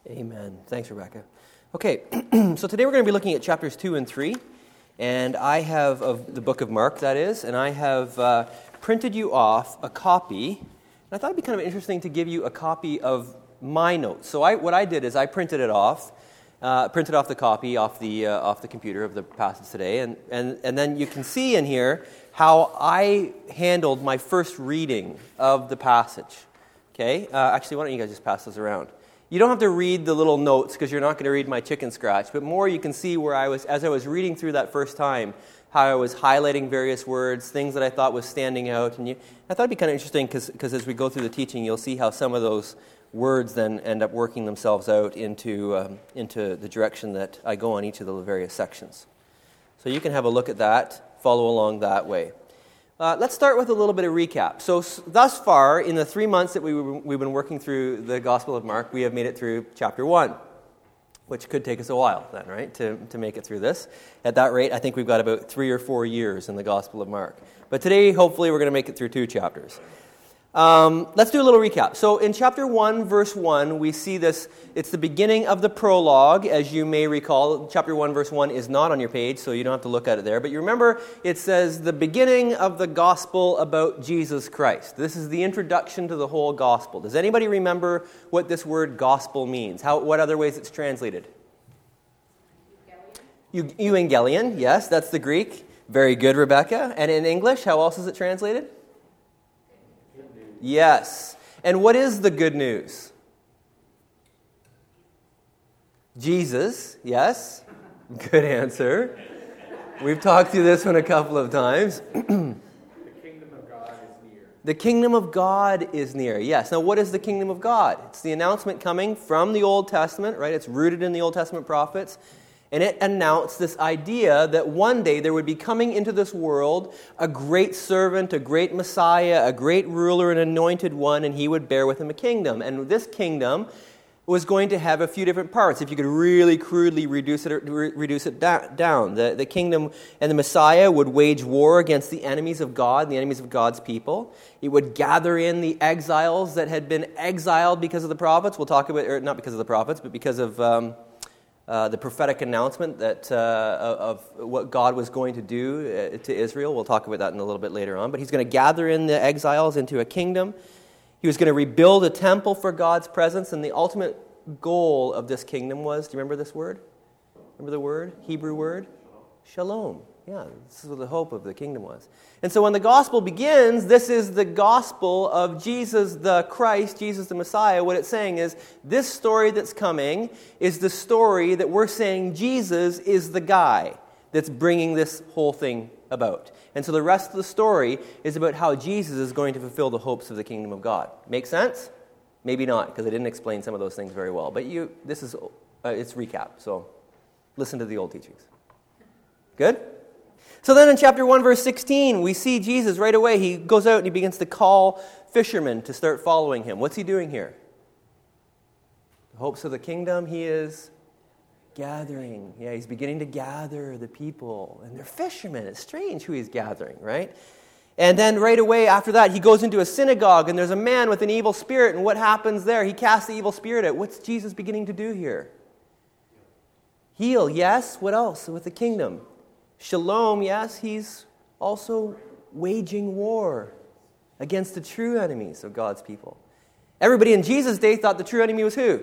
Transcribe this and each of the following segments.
Amen. Thanks, Rebecca. Okay, so today we're going to be looking at chapters 2 and 3, and I have, of the book of Mark, that is, and I have printed you off a copy, and I thought it'd be kind of interesting to give you a copy of my notes. So what I did is I printed it off, printed off the copy off the computer of the passage today, and then you can see in here how I handled my first reading of the passage. Okay, actually, why don't you guys just pass those around? You don't have to read the little notes because you're not going to read my chicken scratch, but more you can see where as I was reading through that first time, how I was highlighting various words, things that I thought was standing out. And I thought it'd be kind of interesting because as we go through the teaching, you'll see how some of those words then end up working themselves out into the direction that I go on each of the various sections. So you can have a look at that, follow along that way. Let's start with a little bit of recap. So thus far, in the 3 months that we've been working through the Gospel of Mark, we have made it through chapter 1, which could take us a while then, right, to make it through this. At that rate, I think we've got about 3 or 4 years in the Gospel of Mark. But today, hopefully, we're going to make it through 2 chapters. Let's do a little recap. So in chapter 1, verse 1, we see this. It's the beginning of the prologue, as you may recall. Chapter 1, verse 1 is not on your page, so you don't have to look at it there. But you remember, it says, the beginning of the gospel about Jesus Christ. This is the introduction to the whole gospel. Does anybody remember what this word gospel means? What other ways it's translated? Euangelion, yes, that's the Greek. Very good, Rebecca. And in English, how else is it translated? Yes. And what is the good news? Jesus, yes. Good answer. We've talked through this one a couple of times. The kingdom of God is near. The kingdom of God is near, yes. Now, what is the kingdom of God? It's the announcement coming from the Old Testament, right? It's rooted in the Old Testament prophets. And it announced this idea that one day there would be coming into this world a great servant, a great Messiah, a great ruler, an anointed one, and he would bear with him a kingdom. And this kingdom was going to have a few different parts, if you could really crudely reduce it down. The kingdom and the Messiah would wage war against the enemies of God, the enemies of God's people. It would gather in the exiles that had been exiled because of the prophets. We'll talk about, or not because of the prophets, but because of the prophetic announcement that of what God was going to do to Israel. We'll talk about that in a little bit later on. But he's going to gather in the exiles into a kingdom. He was going to rebuild a temple for God's presence. And the ultimate goal of this kingdom was, do you remember this word? Remember the word? Hebrew word? Shalom. Yeah, this is what the hope of the kingdom was. And so when the gospel begins, this is the gospel of Jesus the Christ, Jesus the Messiah. What it's saying is, this story that's coming is the story that we're saying Jesus is the guy that's bringing this whole thing about. And so the rest of the story is about how Jesus is going to fulfill the hopes of the kingdom of God. Make sense? Maybe not, because I didn't explain some of those things very well. But it's recap, so listen to the old teachings. Good? So then in chapter 1, verse 16, we see Jesus right away. He goes out and he begins to call fishermen to start following him. What's he doing here? The hopes of the kingdom, he is gathering. Yeah, he's beginning to gather the people. And they're fishermen. It's strange who he's gathering, right? And then right away after that, he goes into a synagogue and there's a man with an evil spirit. And what happens there? He casts the evil spirit out. What's Jesus beginning to do here? Heal, yes. What else with the kingdom? Shalom, yes, he's also waging war against the true enemies of God's people. Everybody in Jesus' day thought the true enemy was who?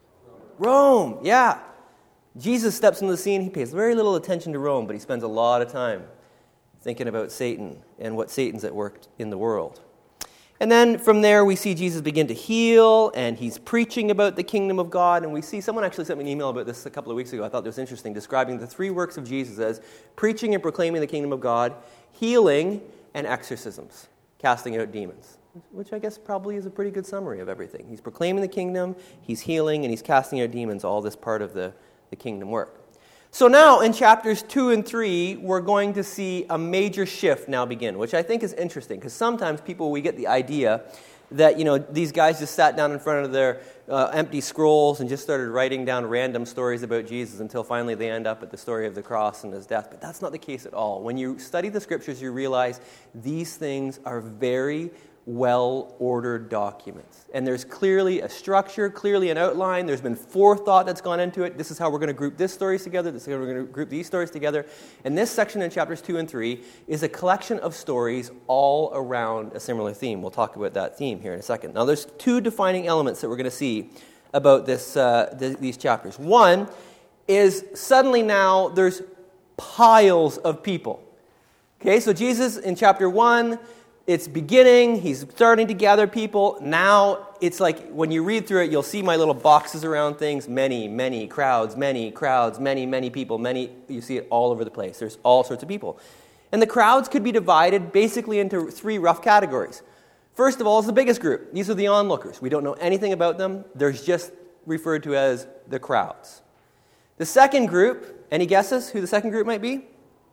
Rome, yeah. Jesus steps into the scene. He pays very little attention to Rome, but he spends a lot of time thinking about Satan and what Satan's at work in the world. And then from there, we see Jesus begin to heal, and he's preaching about the kingdom of God. And we see, someone actually sent me an email about this a couple of weeks ago. I thought this was interesting, describing the 3 works of Jesus as preaching and proclaiming the kingdom of God, healing, and exorcisms, casting out demons, which I guess probably is a pretty good summary of everything. He's proclaiming the kingdom, he's healing, and he's casting out demons, all this part of the kingdom work. So now in chapters 2 and 3, we're going to see a major shift now begin, which I think is interesting, because sometimes we get the idea that, these guys just sat down in front of their empty scrolls and just started writing down random stories about Jesus until finally they end up at the story of the cross and his death. But that's not the case at all. When you study the scriptures, you realize these things are very well-ordered documents. And there's clearly a structure, clearly an outline. There's been forethought that's gone into it. This is how we're going to group this stories together. This is how we're going to group these stories together. And this section in chapters 2 and 3 is a collection of stories all around a similar theme. We'll talk about that theme here in a second. Now, there's two defining elements that we're going to see about these chapters. One is suddenly now there's piles of people. Okay, so Jesus in chapter 1, it's beginning, he's starting to gather people. Now, it's like when you read through it, you'll see my little boxes around things. Many crowds, many people, you see it all over the place. There's all sorts of people. And the crowds could be divided basically into three rough categories. First of all is the biggest group. These are the onlookers. We don't know anything about them. They're just referred to as the crowds. The second group, any guesses who the second group might be?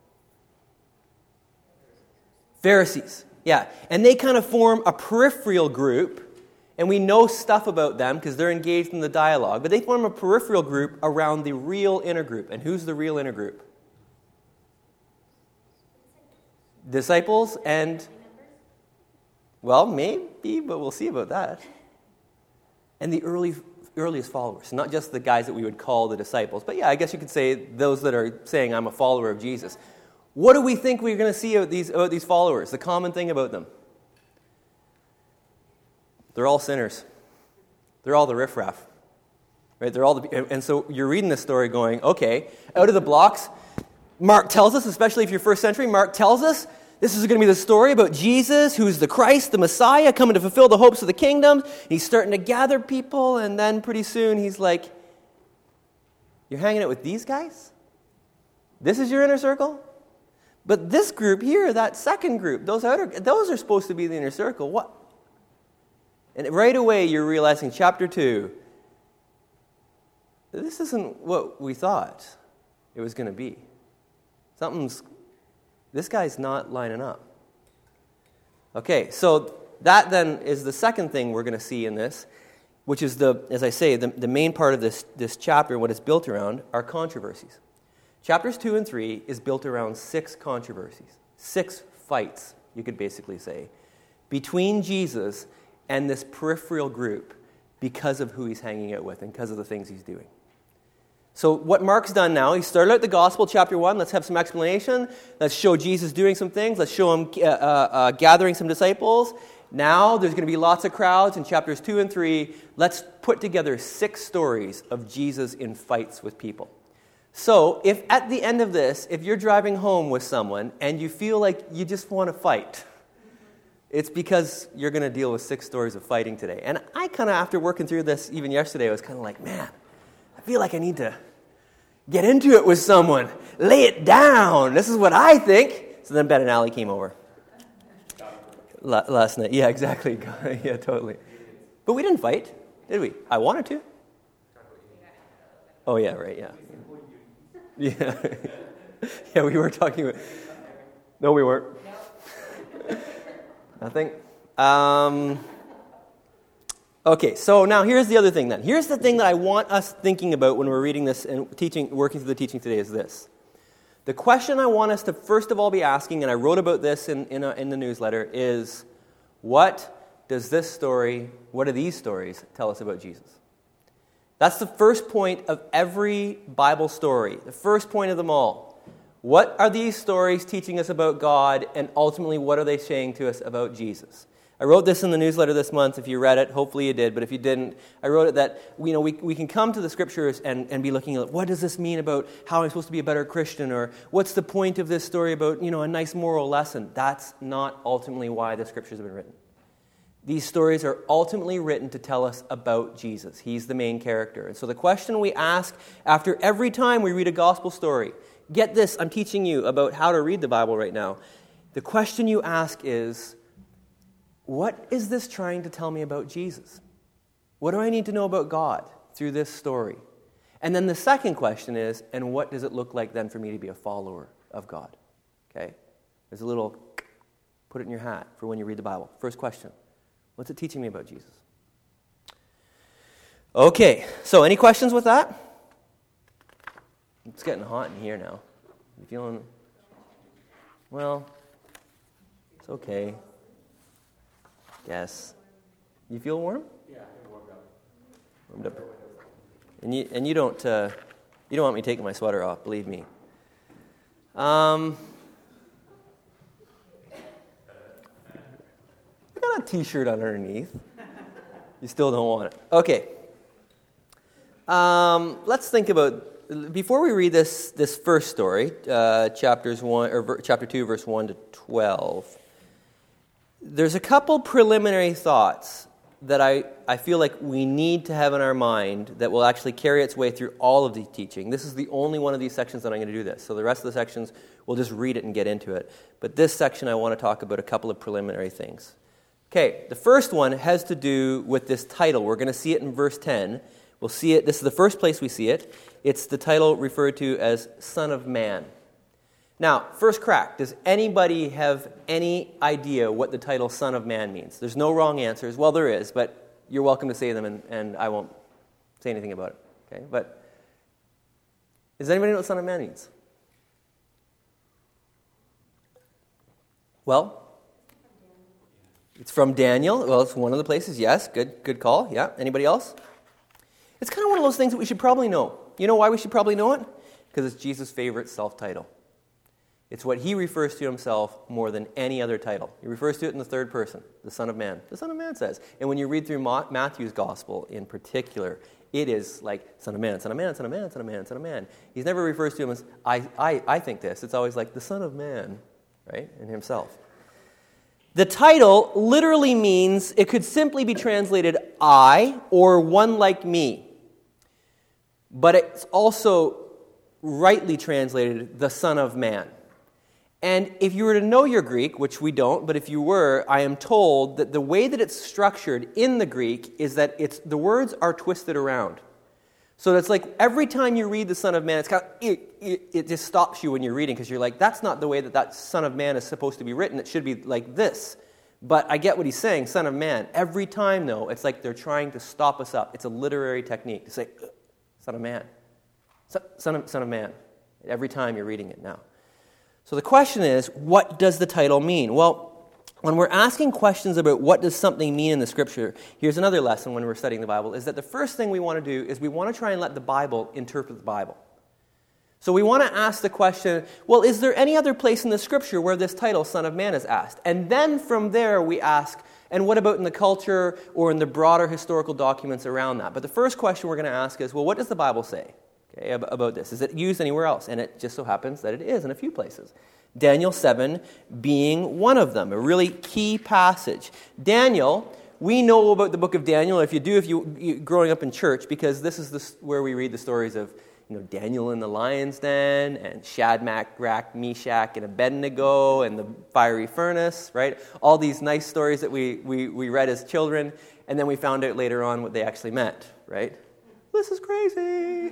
Pharisees. Yeah, and they kind of form a peripheral group, and we know stuff about them because they're engaged in the dialogue, but they form a peripheral group around the real inner group. And who's the real inner group? Disciples and, well, maybe, but we'll see about that. And the earliest followers, not just the guys that we would call the disciples, but yeah, I guess you could say those that are saying, I'm a follower of Jesus. What do we think we're going to see about these followers? The common thing about them? They're all sinners. They're all the riffraff. Right? They're all and so you're reading this story going, okay, out of the blocks, Mark tells us, especially if you're first century, Mark tells us this is going to be the story about Jesus, who's the Christ, the Messiah, coming to fulfill the hopes of the kingdom. He's starting to gather people, and then pretty soon he's like, you're hanging out with these guys? This is your inner circle? But this group here, that second group, those are supposed to be the inner circle. What? And right away you're realizing, chapter 2, this isn't what we thought it was going to be. This guy's not lining up. Okay, so that then is the second thing we're going to see in this, which is as I say, the main part of this chapter, what it's built around, are controversies. Chapters 2 and 3 is built around 6 controversies, 6 fights, you could basically say, between Jesus and this peripheral group because of who he's hanging out with and because of the things he's doing. So what Mark's done now, he started out the gospel, chapter 1. Let's have some explanation. Let's show Jesus doing some things. Let's show him gathering some disciples. Now there's going to be lots of crowds in chapters 2 and 3. Let's put together 6 stories of Jesus in fights with people. So if at the end of this, if you're driving home with someone and you feel like you just want to fight, it's because you're going to deal with 6 stories of fighting today. And I kind of, after working through this even yesterday, I was kind of like, man, I feel like I need to get into it with someone. Lay it down. This is what I think. So then Ben and Allie came over last night. Yeah, exactly. Yeah, totally. But we didn't fight, did we? I wanted to. Oh, yeah, right, yeah. Yeah. Yeah, we were talking about... No, we weren't. Nothing. Okay, so now here's the other thing then. Here's the thing that I want us thinking about when we're reading this and working through the teaching today is this. The question I want us to first of all be asking, and I wrote about this in the newsletter, is what do these stories tell us about Jesus? That's the first point of every Bible story, the first point of them all. What are these stories teaching us about God, and ultimately what are they saying to us about Jesus? I wrote this in the newsletter this month. If you read it, hopefully you did, but if you didn't, I wrote it that we can come to the Scriptures and be looking at what does this mean about how I'm supposed to be a better Christian, or what's the point of this story about a nice moral lesson. That's not ultimately why the Scriptures have been written. These stories are ultimately written to tell us about Jesus. He's the main character. And so the question we ask after every time we read a gospel story, get this, I'm teaching you about how to read the Bible right now. The question you ask is, what is this trying to tell me about Jesus? What do I need to know about God through this story? And then the second question is, and what does it look like then for me to be a follower of God? Okay? There's a little, put it in your hat for when you read the Bible. First question. What's it teaching me about Jesus? Okay, so any questions with that? It's getting hot in here now. You feeling? Well, it's okay. Yes. You feel warm? Yeah, I'm warmed up. Warmed up. And you don't want me taking my sweater off, believe me. I got a t-shirt underneath. You still don't want it. Okay. Let's think about, before we read this first story, chapter 2, verse 1 to 12, there's a couple preliminary thoughts that I feel like we need to have in our mind that will actually carry its way through all of the teaching. This is the only one of these sections that I'm going to do this. So the rest of the sections, we'll just read it and get into it. But this section, I want to talk about a couple of preliminary things. Okay, the first one has to do with this title. We're going to see it in verse 10. We'll see it. This is the first place we see it. It's the title referred to as Son of Man. Now, first crack, does anybody have any idea what the title Son of Man means? There's no wrong answers. Well, there is, but you're welcome to say them, and I won't say anything about it. Okay, but does anybody know what Son of Man means? Well, it's from Daniel. Well, it's one of the places. Yes, good call. Yeah, anybody else? It's kind of one of those things that we should probably know. You know why we should probably know it? Because it's Jesus' favorite self-title. It's what he refers to himself more than any other title. He refers to it in the third person, the Son of Man. The Son of Man says. And when you read through Matthew's Gospel in particular, it is like Son of Man, Son of Man, Son of Man, Son of Man, Son of Man. He never refers to him as, I think this. It's always like the Son of Man, right, in himself. The title literally means, it could simply be translated I or one like me. But it's also rightly translated the Son of Man. And if you were to know your Greek, which we don't, but if you were, I am told that the way that it's structured in the Greek is that the words are twisted around. So it's like every time you read the Son of Man, it's kind of, it just stops you when you're reading because you're like, that's not the way that Son of Man is supposed to be written. It should be like this. But I get what he's saying, Son of Man. Every time, though, it's like they're trying to stop us up. It's a literary technique to say, Son of Man. Son of Man. Every time you're reading it now. So the question is, what does the title mean? Well, when we're asking questions about what does something mean in the Scripture, here's another lesson when we're studying the Bible, is that the first thing we want to do is we want to try and let the Bible interpret the Bible. So we want to ask the question, well, is there any other place in the Scripture where this title, Son of Man, is asked? And then from there we ask, and what about in the culture or in the broader historical documents around that? But the first question we're going to ask is, well, what does the Bible say? Okay, about this. Is it used anywhere else? And it just so happens that it is in a few places. Daniel 7 being one of them, a really key passage. Daniel, we know about the book of Daniel, if you growing up in church, because this is where we read the stories of Daniel in the lion's den, and Shadrach, Meshach, and Abednego, and the fiery furnace, right? All these nice stories that we read as children, and then we found out later on what they actually meant, right? This is crazy.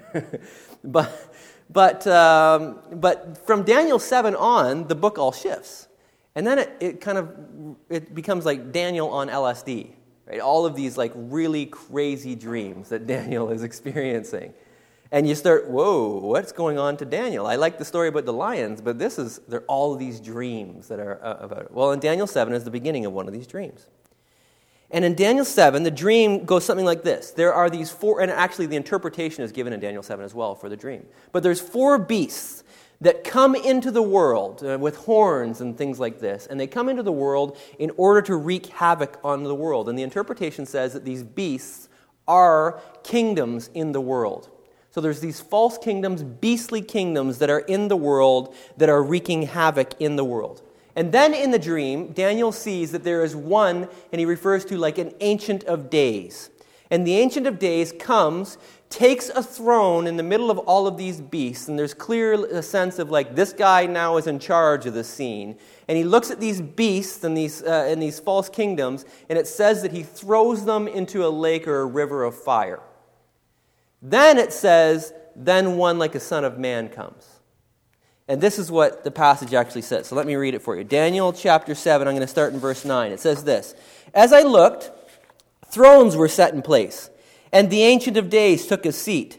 But from Daniel 7 on, the book all shifts. And then it becomes like Daniel on LSD, right? All of these like really crazy dreams that Daniel is experiencing. And you start, whoa, what's going on to Daniel? I like the story about the lions, but there are all of these dreams that are about it. Well, in Daniel 7 is the beginning of one of these dreams. And in Daniel 7, the dream goes something like this. There are these four, and actually the interpretation is given in Daniel 7 as well for the dream. But there's four beasts that come into the world with horns and things like this. And they come into the world in order to wreak havoc on the world. And the interpretation says that these beasts are kingdoms in the world. So there's these false kingdoms, beastly kingdoms that are in the world that are wreaking havoc in the world. And then in the dream, Daniel sees that there is one, and he refers to like an Ancient of Days. And the Ancient of Days comes, takes a throne in the middle of all of these beasts, and there's clear a sense of like this guy now is in charge of the scene. And he looks at these beasts and these false kingdoms, and it says that he throws them into a lake or a river of fire. Then it says, then one like a son of man comes. And this is what the passage actually says. So let me read it for you. Daniel chapter 7, I'm going to start in verse 9. It says this, as I looked, thrones were set in place, and the Ancient of Days took his seat.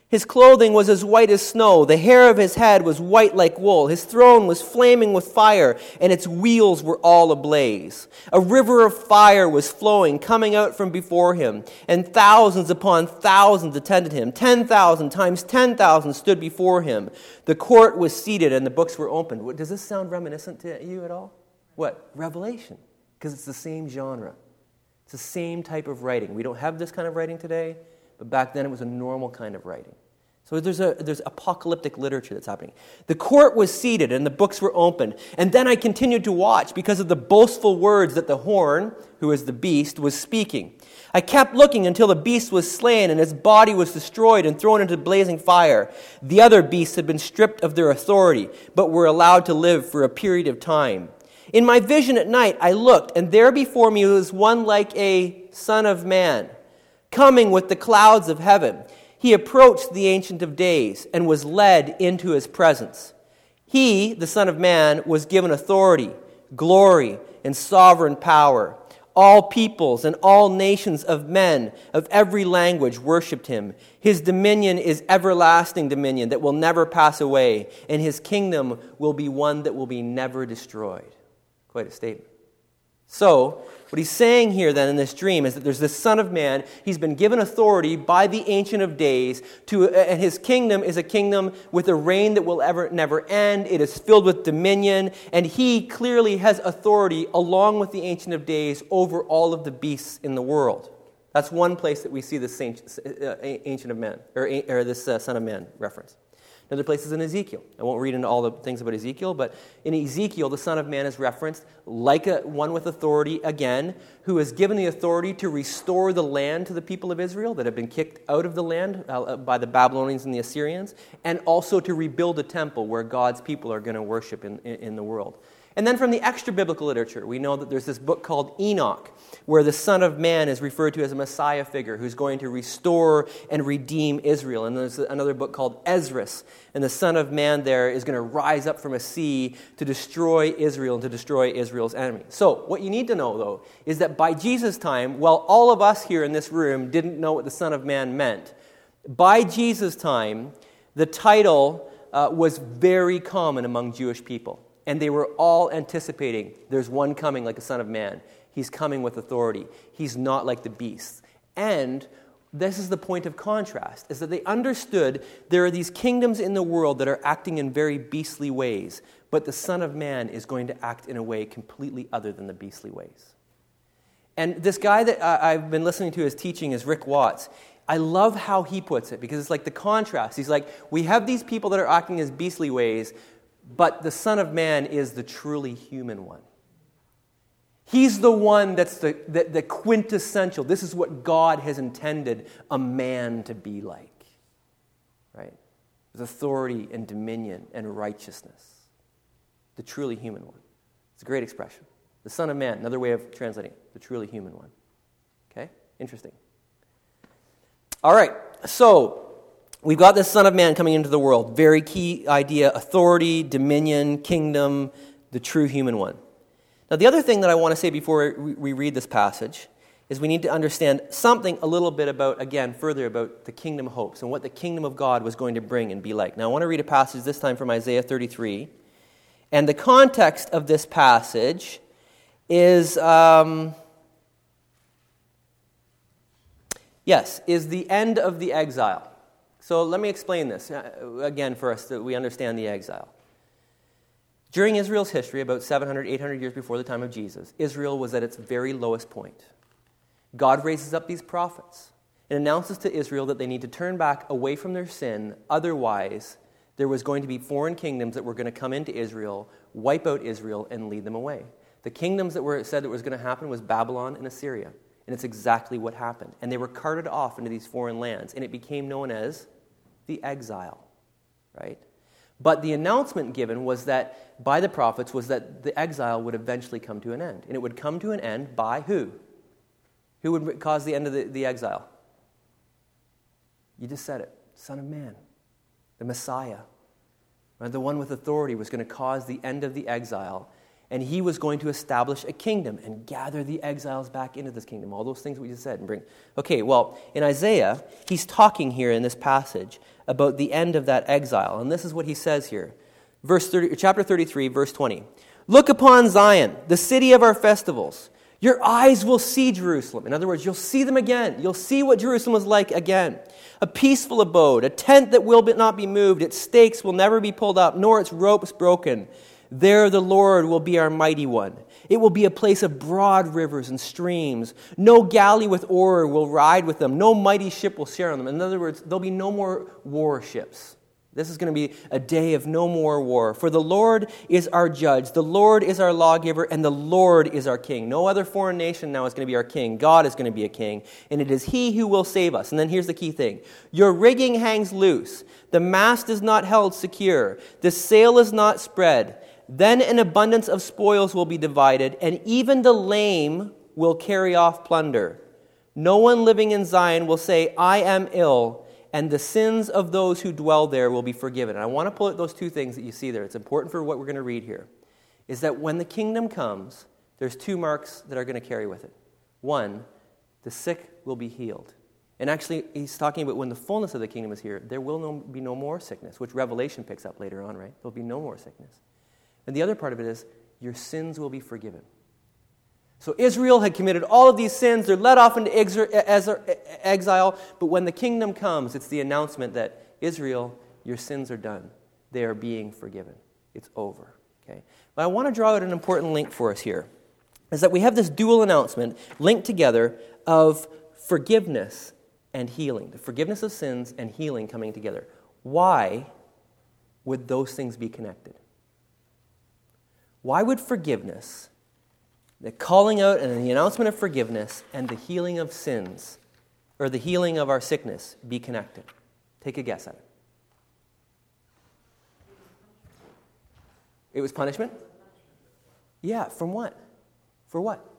His clothing was as white as snow. The hair of his head was white like wool. His throne was flaming with fire, and its wheels were all ablaze. A river of fire was flowing, coming out from before him, and thousands upon thousands attended him. 10,000 times 10,000 stood before him. The court was seated, and the books were opened. Does this sound reminiscent to you at all? What? Revelation. Because it's the same genre. It's the same type of writing. We don't have this kind of writing today, but back then it was a normal kind of writing. So there's apocalyptic literature that's happening. The court was seated and the books were opened. And then I continued to watch because of the boastful words that the horn, who is the beast, was speaking. I kept looking until the beast was slain and his body was destroyed and thrown into blazing fire. The other beasts had been stripped of their authority, but were allowed to live for a period of time. In my vision at night, I looked, and there before me was one like a son of man, coming with the clouds of heaven. He approached the Ancient of Days and was led into his presence. He, the Son of Man, was given authority, glory, and sovereign power. All peoples and all nations of men of every language worshipped him. His dominion is everlasting dominion that will never pass away, and his kingdom will be one that will be never destroyed. Quite a statement. So, what he's saying here then in this dream is that there's this Son of Man. He's been given authority by the Ancient of Days, and his kingdom is a kingdom with a reign that will never end. It is filled with dominion, and he clearly has authority along with the Ancient of Days over all of the beasts in the world. That's one place that we see this Ancient of Man, or this Son of Man reference. Another place is in Ezekiel. I won't read into all the things about Ezekiel, but in Ezekiel, the Son of Man is referenced like one with authority again, who is given the authority to restore the land to the people of Israel that have been kicked out of the land by the Babylonians and the Assyrians, and also to rebuild a temple where God's people are going to worship in the world. And then from the extra-biblical literature, we know that there's this book called Enoch, where the Son of Man is referred to as a Messiah figure who's going to restore and redeem Israel. And there's another book called Esdras, and the Son of Man there is going to rise up from a sea to destroy Israel and to destroy Israel's enemy. So what you need to know, though, is that by Jesus' time, while all of us here in this room didn't know what the Son of Man meant, by Jesus' time, the title was very common among Jewish people. And they were all anticipating there's one coming like a Son of Man. He's coming with authority. He's not like the beasts. And this is the point of contrast, is that they understood there are these kingdoms in the world that are acting in very beastly ways, but the Son of Man is going to act in a way completely other than the beastly ways. And this guy that I've been listening to his teaching is Rick Watts. I love how he puts it, because it's like the contrast. He's like, we have these people that are acting as beastly ways, but the Son of Man is the truly human one. He's the one that's the quintessential. This is what God has intended a man to be like. Right? With authority and dominion and righteousness. The truly human one. It's a great expression. The Son of Man, another way of translating it, the truly human one. Okay? Interesting. All right, so we've got this Son of Man coming into the world. Very key idea: authority, dominion, kingdom, the true human one. Now, the other thing that I want to say before we read this passage is we need to understand something a little bit about, again, further about the kingdom hopes and what the kingdom of God was going to bring and be like. Now, I want to read a passage this time from Isaiah 33. And the context of this passage is, is the end of the exile. So let me explain this, again, for us, that we understand the exile. During Israel's history, about 700, 800 years before the time of Jesus, Israel was at its very lowest point. God raises up these prophets and announces to Israel that they need to turn back away from their sin, otherwise there was going to be foreign kingdoms that were going to come into Israel, wipe out Israel, and lead them away. The kingdoms that were said that was going to happen was Babylon and Assyria, and it's exactly what happened. And they were carted off into these foreign lands, and it became known as the exile, right? But the announcement given was that, by the prophets, was that the exile would eventually come to an end. And it would come to an end by who? Who would cause the end of the exile? You just said it. Son of Man. The Messiah. Right? The one with authority was going to cause the end of the exile. And he was going to establish a kingdom and gather the exiles back into this kingdom. All those things we just said. And bring. Okay, well, in Isaiah, he's talking here in this passage about the end of that exile. And this is what he says here. Chapter 33, verse 20. Look upon Zion, the city of our festivals. Your eyes will see Jerusalem. In other words, you'll see them again. You'll see what Jerusalem was like again. A peaceful abode, a tent that will not be moved. Its stakes will never be pulled up, nor its ropes broken. There the Lord will be our mighty one. It will be a place of broad rivers and streams. No galley with oar will ride with them. No mighty ship will share on them. In other words, there'll be no more warships. This is going to be a day of no more war. For the Lord is our judge, the Lord is our lawgiver, and the Lord is our king. No other foreign nation now is going to be our king. God is going to be a king, and it is he who will save us. And then here's the key thing. Your rigging hangs loose. The mast is not held secure. The sail is not spread. Then an abundance of spoils will be divided, and even the lame will carry off plunder. No one living in Zion will say, I am ill, and the sins of those who dwell there will be forgiven. And I want to pull out those two things that you see there. It's important for what we're going to read here. Is that when the kingdom comes, there's two marks that are going to carry with it. One, the sick will be healed. And actually, he's talking about when the fullness of the kingdom is here, there will be no more sickness, which Revelation picks up later on, right? There'll be no more sickness. And the other part of it is, your sins will be forgiven. So Israel had committed all of these sins. They're led off into exile. But when the kingdom comes, it's the announcement that Israel, your sins are done. They are being forgiven. It's over. Okay. But I want to draw out an important link for us here. Is that we have this dual announcement linked together of forgiveness and healing. The forgiveness of sins and healing coming together. Why would those things be connected? Why would forgiveness, the calling out and the announcement of forgiveness and the healing of sins, or the healing of our sickness, be connected? Take a guess at it. It was punishment? Yeah, from what? For what?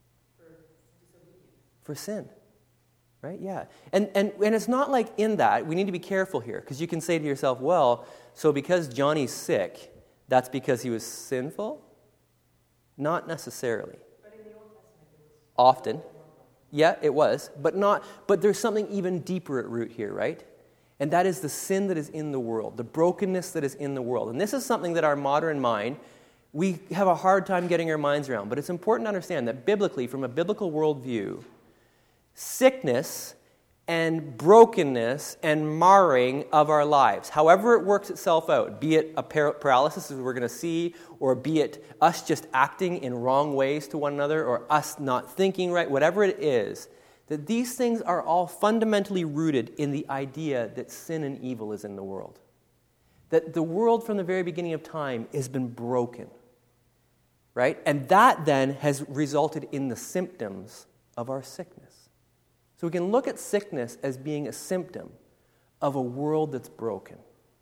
For sin. Right? Yeah. And it's not like in that, we need to be careful here, because you can say to yourself, well, so because Johnny's sick, that's because he was sinful? Not necessarily. But in the Old Testament, it was often. Yeah, it was. But there's something even deeper at root here, right? And that is the sin that is in the world, the brokenness that is in the world. And this is something that our modern mind, we have a hard time getting our minds around. But it's important to understand that biblically, from a biblical worldview, sickness and brokenness and marring of our lives, however it works itself out, be it a paralysis as we're going to see, or be it us just acting in wrong ways to one another, or us not thinking right, whatever it is, that these things are all fundamentally rooted in the idea that sin and evil is in the world. That the world from the very beginning of time has been broken. Right? And that then has resulted in the symptoms of our sickness. So we can look at sickness as being a symptom of a world that's broken.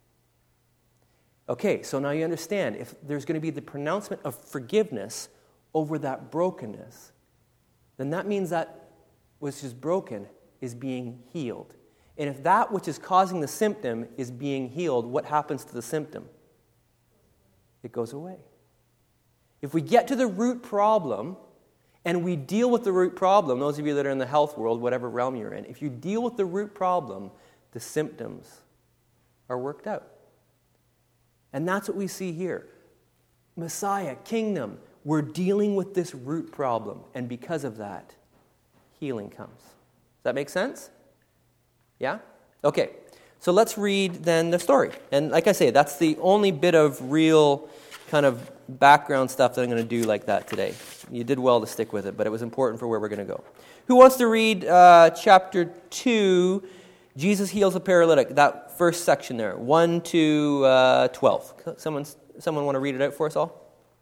Okay, so now you understand, if there's going to be the pronouncement of forgiveness over that brokenness, then that means that which is broken is being healed. And if that which is causing the symptom is being healed, what happens to the symptom? It goes away. If we get to the root problem, and we deal with the root problem, those of you that are in the health world, whatever realm you're in, if you deal with the root problem, the symptoms are worked out. And that's what we see here. Messiah, kingdom, we're dealing with this root problem. And because of that, healing comes. Does that make sense? Yeah? Okay. So let's read then the story. And like I say, that's the only bit of real kind of background stuff that I'm going to do like that today. You did well to stick with it, but it was important for where we're going to go. Who wants to read chapter 2, Jesus heals a paralytic, that first section there, 1 to 12. Someone want to read it out for us all?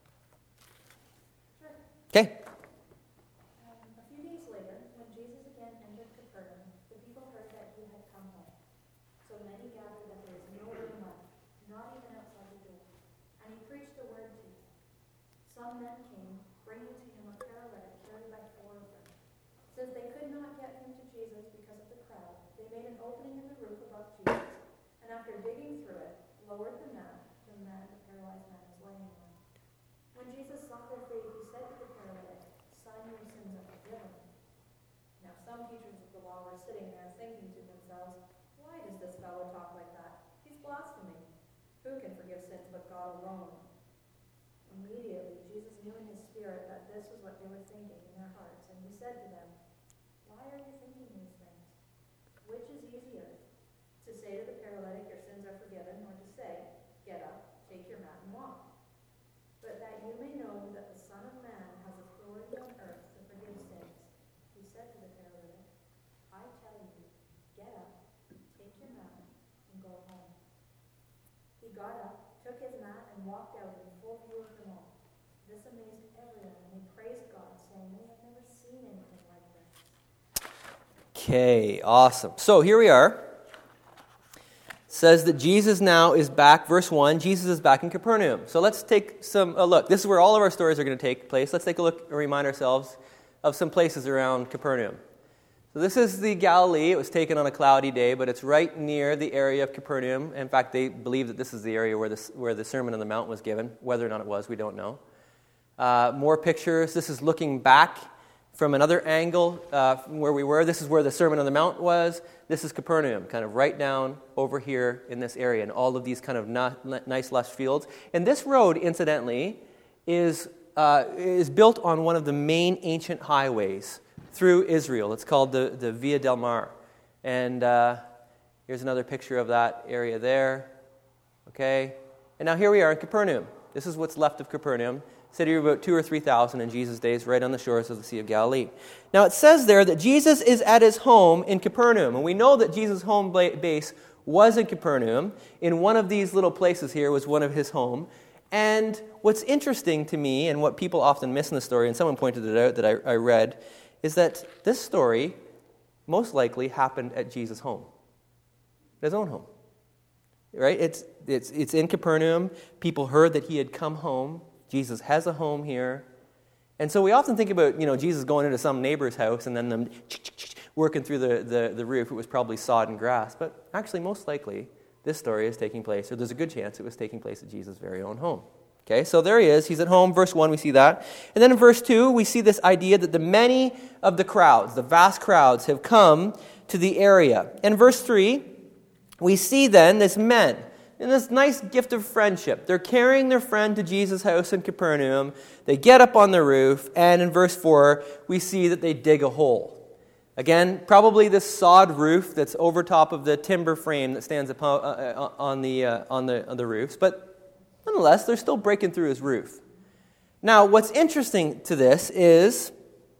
Sure. Okay. A few days later, when Jesus again entered Capernaum, the people heard that he had come home. So many gathered that there was no room left, not even outside the door. And he preached the word to them. Some men came, bringing to him a paralytic carried by four of them. Since they could not get him to Jesus because of the crowd, they made an opening in the roof above Jesus, and after digging through it, lowered the mat the paralyzed man was laying on. When Jesus saw their faith, he said to the paralytic, "Son, your sins are forgiven." Now some teachers of the law were sitting there thinking to themselves, "Why does this fellow talk like that? Who can forgive sins but God alone? Immediately, Jesus knew in his spirit that this was what they were thinking in their hearts, and he said to them, "Why are you thinking these things? Which is easier, to say to the paralytic, 'Your sins are forgiven,' or to say, 'Get up, take your mat and walk'? But that you may know that the Son of Man has authority on earth to forgive sins," he said to the paralytic, "I tell you, get up, take your mat, and go home." He got up, took his mat, and walked out in full view of them all. This amazed everyone, and they praised God, saying, "We have never seen anything like this." Okay, awesome. So here we are. It says that Jesus now is back, verse 1, Jesus is back in Capernaum. So let's take a look. This is where all of our stories are going to take place. Let's take a look and remind ourselves of some places around Capernaum. So this is the Galilee. It was taken on a cloudy day, but it's right near the area of Capernaum. In fact, they believe that this is the area where the Sermon on the Mount was given. Whether or not it was, we don't know. More pictures. This is looking back from another angle from where we were. This is where the Sermon on the Mount was. This is Capernaum, kind of right down over here in this area, and all of these kind of nice, lush fields. And this road, incidentally, is built on one of the main ancient highways through Israel. It's called the Via del Mar. And here's another picture of that area there. Okay? And now here we are in Capernaum. This is what's left of Capernaum. City of about 2,000 or 3,000 in Jesus' days, right on the shores of the Sea of Galilee. Now it says there that Jesus is at his home in Capernaum. And we know that Jesus' home base was in Capernaum. In one of these little places here was one of his home. And what's interesting to me, and what people often miss in the story, and someone pointed it out that I read, is that this story most likely happened at Jesus' home, his own home. Right? It's in Capernaum. People heard that he had come home. Jesus has a home here. And so we often think about, Jesus going into some neighbor's house and then them working through the roof. It was probably sod and grass. But actually, most likely, this story is taking place, or there's a good chance it was taking place at Jesus' very own home. Okay, so there he is. He's at home. Verse 1, we see that. And then in verse 2, we see this idea that the many of the crowds, the vast crowds, have come to the area. And verse 3, we see then this men in this nice gift of friendship. They're carrying their friend to Jesus' house in Capernaum. They get up on the roof, and in verse 4, we see that they dig a hole. Again, probably this sod roof that's over top of the timber frame that stands on the roofs, but nonetheless, they're still breaking through his roof. Now, what's interesting to this is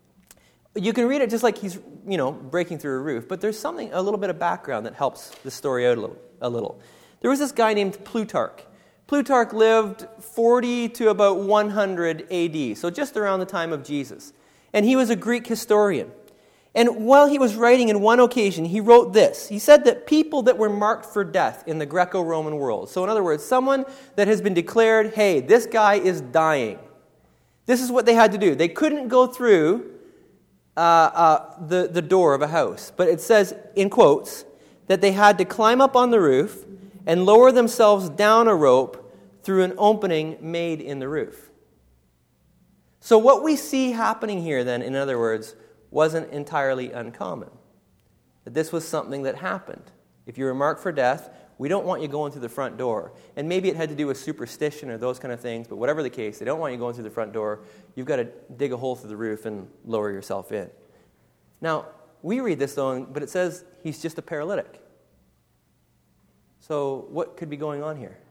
you can read it just like he's, breaking through a roof, but there's a little bit of background that helps the story out a little. There was this guy named Plutarch. Plutarch lived 40 to about 100 AD, so just around the time of Jesus. And he was a Greek historian. And while he was writing in one occasion, he wrote this. He said that people that were marked for death in the Greco-Roman world, so in other words, someone that has been declared, hey, this guy is dying. This is what they had to do. They couldn't go through the door of a house. But it says, in quotes, that they had to climb up on the roof and lower themselves down a rope through an opening made in the roof. So what we see happening here then, in other words, wasn't entirely uncommon. That this was something that happened. If you were marked for death, we don't want you going through the front door. And maybe it had to do with superstition or those kind of things, but whatever the case, they don't want you going through the front door. You've got to dig a hole through the roof and lower yourself in. Now, we read this though, but it says he's just a paralytic. So what could be going on here?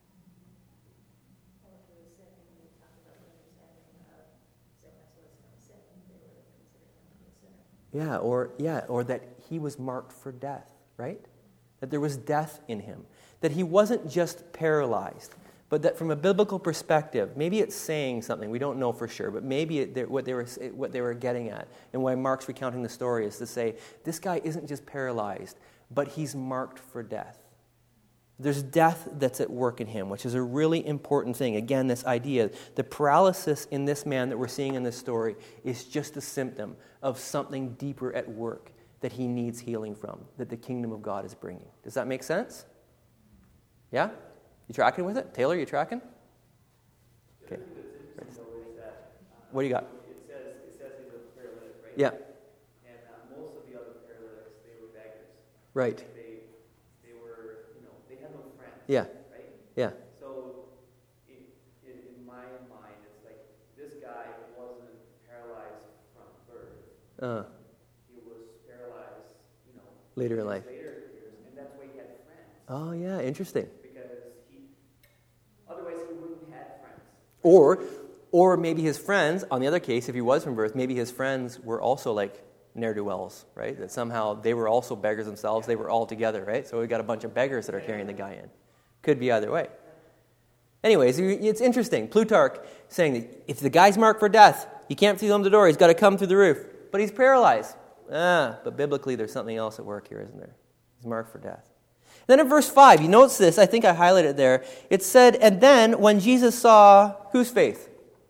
Or that he was marked for death, right? That there was death in him. That he wasn't just paralyzed, but that from a biblical perspective, maybe it's saying something, we don't know for sure, but maybe what they were getting at, and why Mark's recounting the story is to say, this guy isn't just paralyzed, but he's marked for death. There's death that's at work in him, which is a really important thing. Again, this idea, the paralysis in this man that we're seeing in this story is just a symptom of something deeper at work that he needs healing from, that the kingdom of God is bringing. Does that make sense? Yeah? You tracking with it? Taylor, you tracking? Okay. What do you got? It says he's a paralytic, right? Yeah. And most of the other paralytics, they were beggars. Right. They were, they had no friends. Yeah. Right? Yeah. So in my mind, it's like this guy wasn't paralyzed from birth. He was paralyzed, Later in life. Later years, and that's why he had friends. Oh, yeah, interesting. Because otherwise he wouldn't have had friends. Or maybe his friends, on the other case, if he was from birth, maybe his friends were also like ne'er-do-wells, right? That somehow they were also beggars themselves. They were all together, right? So we got a bunch of beggars that are carrying the guy in. Could be either way. Anyways, it's interesting. Plutarch saying that if the guy's marked for death, you can't see him the door. He's got to come through the roof. But he's paralyzed. But biblically, there's something else at work here, isn't there? He's marked for death. Then in verse 5, you notice this. I think I highlighted there. It said, and then when Jesus saw whose faith?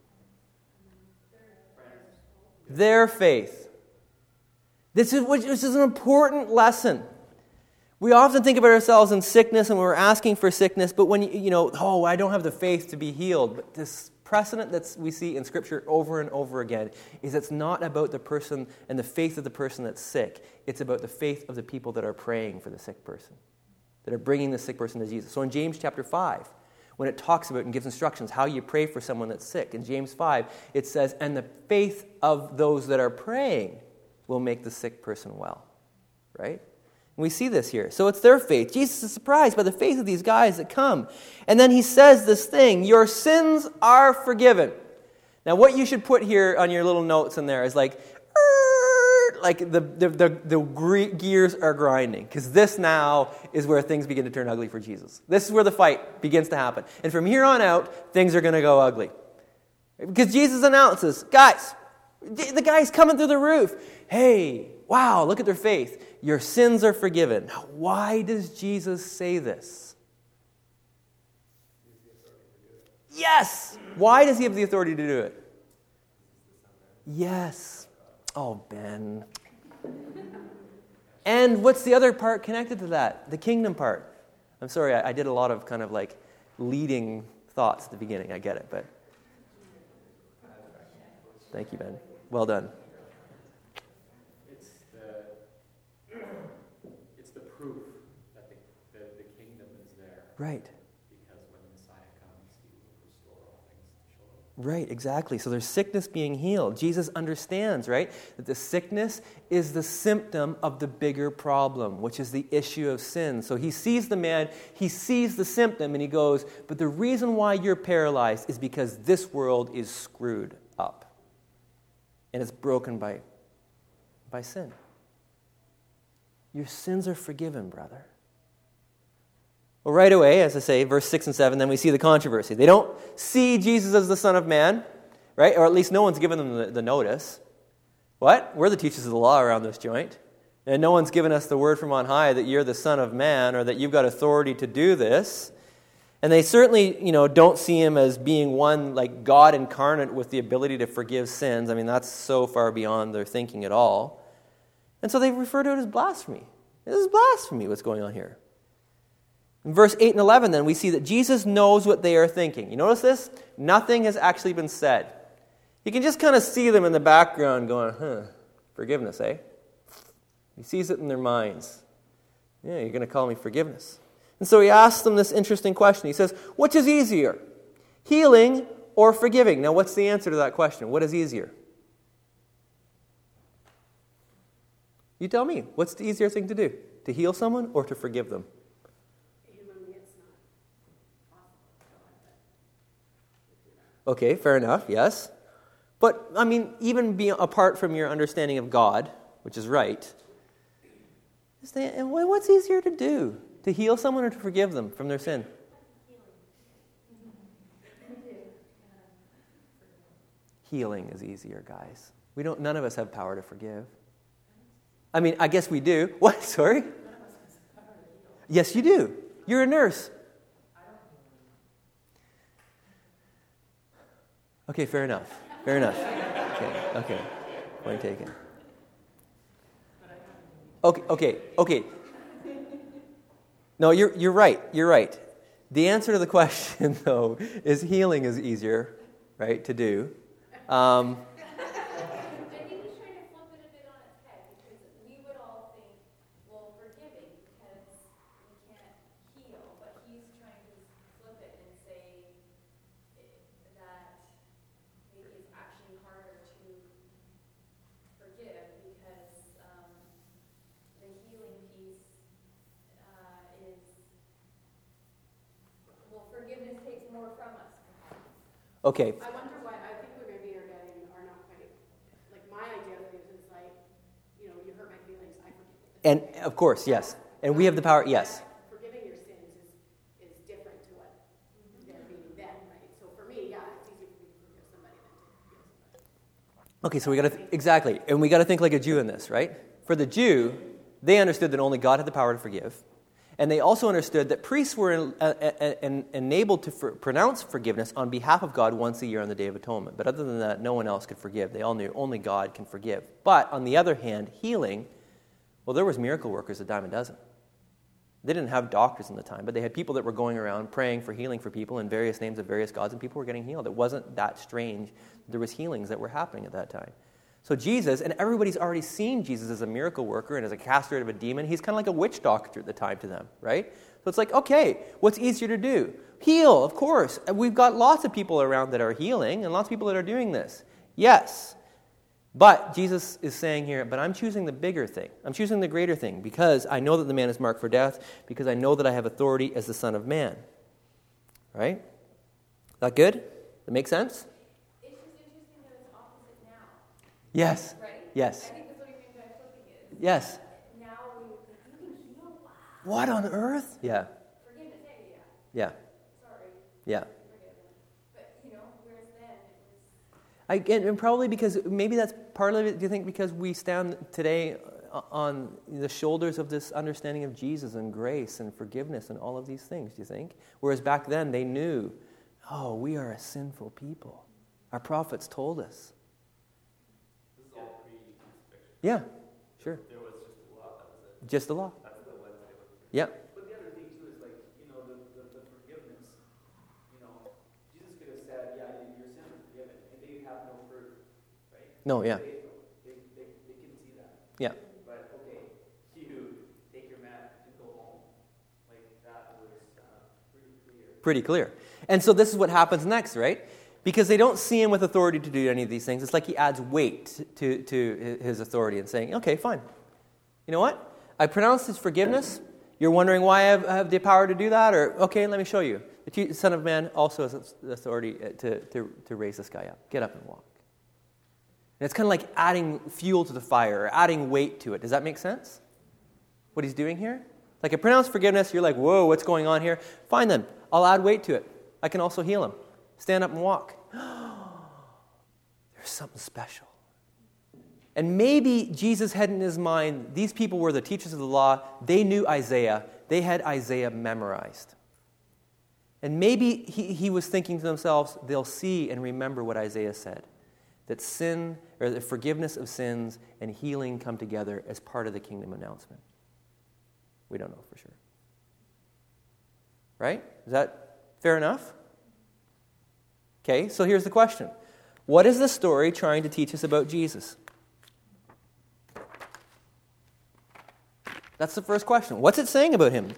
Their faith. This is an important lesson. We often think about ourselves in sickness and we're asking for sickness, but when I don't have the faith to be healed. But this precedent that we see in Scripture over and over again is it's not about the person and the faith of the person that's sick. It's about the faith of the people that are praying for the sick person, that are bringing the sick person to Jesus. So in James chapter 5, when it talks about and gives instructions how you pray for someone that's sick, in James 5, it says, and the faith of those that are praying will make the sick person well. Right? And we see this here. So it's their faith. Jesus is surprised by the faith of these guys that come. And then he says this thing, your sins are forgiven. Now what you should put here on your little notes in there is like the gears are grinding. Because this now is where things begin to turn ugly for Jesus. This is where the fight begins to happen. And from here on out, things are going to go ugly. Because Jesus announces, guys, the guy's coming through the roof. Hey, wow, look at their faith. Your sins are forgiven. Now, why does Jesus say this? Yes! Why does he have the authority to do it? Yes. Oh, Ben. And what's the other part connected to that? The kingdom part. I'm sorry, I did a lot of kind of like leading thoughts at the beginning. I get it, but thank you, Ben. Well done. It's the proof that the kingdom is there. Right. Because when the Messiah comes, he will restore all things to children. Right, exactly. So there's sickness being healed. Jesus understands, right, that the sickness is the symptom of the bigger problem, which is the issue of sin. So he sees the man, he sees the symptom, and he goes, but the reason why you're paralyzed is because this world is screwed up. And it's broken by sin. Your sins are forgiven, brother. Well, right away, as I say, verse 6 and 7, then we see the controversy. They don't see Jesus as the Son of Man, right? Or at least no one's given them the notice. What? We're the teachers of the law around this joint. And no one's given us the word from on high that you're the Son of Man or that you've got authority to do this. And they certainly, don't see him as being one like God incarnate with the ability to forgive sins. I mean, that's so far beyond their thinking at all. And so they refer to it as blasphemy. This is blasphemy, what's going on here. In verse 8 and 11, then, we see that Jesus knows what they are thinking. You notice this? Nothing has actually been said. You can just kind of see them in the background going, forgiveness, eh? He sees it in their minds. Yeah, you're going to call me forgiveness. And so he asks them this interesting question. He says, which is easier, healing or forgiving? Now, what's the answer to that question? What is easier? You tell me. What's the easier thing to do? To heal someone or to forgive them? Okay, fair enough, yes. But, I mean, even apart from your understanding of God, which is right, what's easier to do? To heal someone or to forgive them from their sin? Healing is easier, guys. None of us have power to forgive. I mean, I guess we do. What? Sorry? Yes, you do. You're a nurse. Okay, fair enough. Fair enough. Okay. Point taken. Okay. No, you're right. You're right. The answer to the question, though, is healing is easier, right, to do. I think he's trying to flip it a bit on its head, because we would all think, well, forgiving, because we can't heal, but he's trying to flip it Okay. I wonder why, I think we maybe are not quite, like my idea of things is like, you hurt my feelings, I forgive it. And of course, yes. And we have the power, yes. Forgiving your sins is different to what they're being then, right? So for me, yeah, it's easier for me to forgive somebody than to forgive somebody. Okay, so we got to, exactly. And we got to think like a Jew in this, right? For the Jew, they understood that only God had the power to forgive. And they also understood that priests were enabled to pronounce forgiveness on behalf of God once a year on the Day of Atonement. But other than that, no one else could forgive. They all knew only God can forgive. But on the other hand, healing, well, there was miracle workers a dime a dozen. They didn't have doctors in the time, but they had people that were going around praying for healing for people in various names of various gods, and people were getting healed. It wasn't that strange. There was healings that were happening at that time. So Jesus, and everybody's already seen Jesus as a miracle worker and as a caster of a demon. He's kind of like a witch doctor at the time to them, right? So it's like, okay, what's easier to do? Heal, of course. And we've got lots of people around that are healing and lots of people that are doing this. Yes. But Jesus is saying here, but I'm choosing the bigger thing. I'm choosing the greater thing because I know that the man is marked for death, because I know that I have authority as the Son of Man. Right? That good? That make sense? It's just interesting that it's opposite now, Yes. right? Yes. I think that's what he means by flipping it. Yes. Now you can heal. Wow. What on earth? Yeah. Forgiveness, hey, yeah. Yeah. Sorry. Yeah. Forgive them. But, whereas then it was... And probably because, maybe that's part of it, do you think, because we stand today on the shoulders of this understanding of Jesus and grace and forgiveness and all of these things, do you think? Whereas back then they knew, oh, we are a sinful people. Our prophets told us. This is all pre-crucifixion. Yeah, sure. There was just a law, that was it. Just the law. That's the lens they looked at. Yeah. But the other thing too is like, the forgiveness, Jesus could have said, yeah, your sins are forgiven, and they have no proof, right? No, yeah. They couldn't see that. Yeah. But okay, you take your mat and go home. Like that was pretty clear. Pretty clear. And so this is what happens next, right? Because they don't see him with authority to do any of these things. It's like he adds weight to his authority and saying, okay, fine. You know what? I pronounced his forgiveness. You're wondering why I have the power to do that? Or, okay, let me show you. The Son of Man also has the authority to raise this guy up. Get up and walk. And it's kind of like adding fuel to the fire or adding weight to it. Does that make sense? What he's doing here? Like I pronounce forgiveness, you're like, whoa, what's going on here? Fine then. I'll add weight to it. I can also heal him. Stand up and walk. There's something special. And maybe Jesus had in his mind, these people were the teachers of the law. They knew Isaiah. They had Isaiah memorized. And maybe he was thinking to themselves, they'll see and remember what Isaiah said. That sin, or the forgiveness of sins and healing come together as part of the kingdom announcement. We don't know for sure. Right? Is that fair enough? Okay, so here's the question. What is the story trying to teach us about Jesus? That's the first question. What's it saying about him?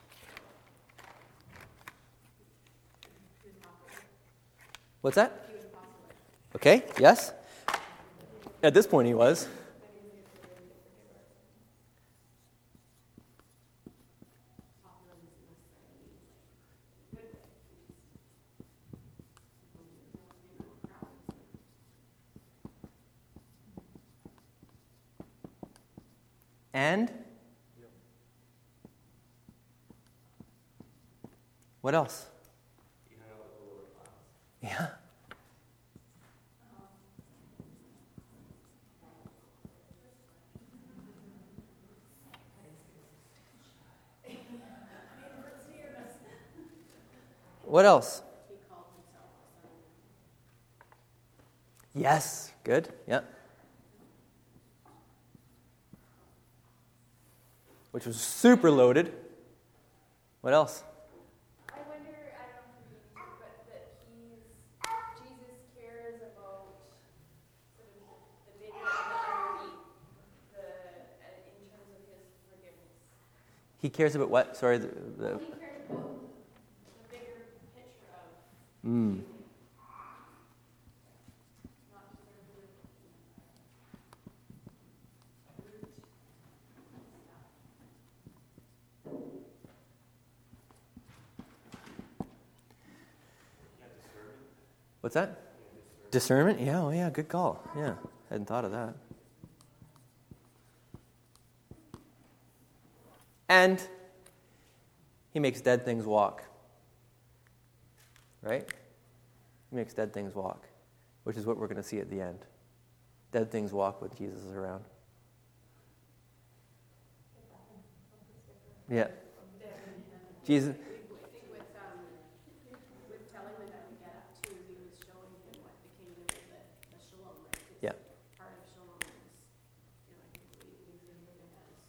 What's that? Okay, yes? At this point he was. And? What else? Yeah. What else? He called himself the Son of Man. Yes. Good. Yeah. Which was super loaded. What else? I wonder, I don't know if you mean, but that Jesus cares about sort of the bigger and the underneath, in terms of his forgiveness. He cares about what? Sorry. He cares about the bigger picture of Mm. not just sort of the root stuff. What's that? Discernment? Yeah, oh yeah, good call. Yeah, hadn't thought of that. And he makes dead things walk. Right? He makes dead things walk, which is what we're going to see at the end. Dead things walk with Jesus around. Yeah. Jesus. I think with telling him that we get up to, he was showing him what the kingdom is, the shalom, right? It's Yeah. part of shalom is, I think we think of it as,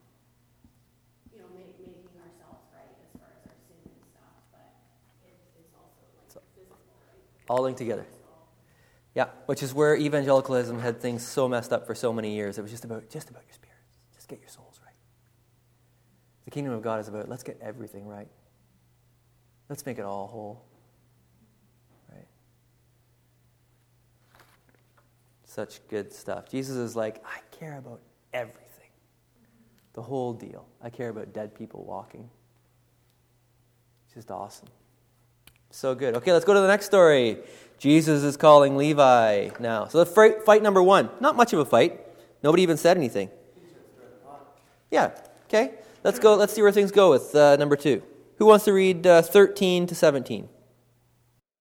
making ourselves right as far as our sin and stuff, but it's also like physical, right? All linked together. Yeah, which is where evangelicalism had things so messed up for so many years. It was just about your spirits. Just get your souls right. The kingdom of God is about, let's get everything right. Let's make it all whole. Right? Such good stuff. Jesus is like, I care about everything. The whole deal. I care about dead people walking. It's just awesome. So good. Okay, let's go to the next story. Jesus is calling Levi now. So the fight number 1. Not much of a fight. Nobody even said anything. Yeah, okay. Let's go. Let's see where things go with number 2. Who wants to read 13 to 17?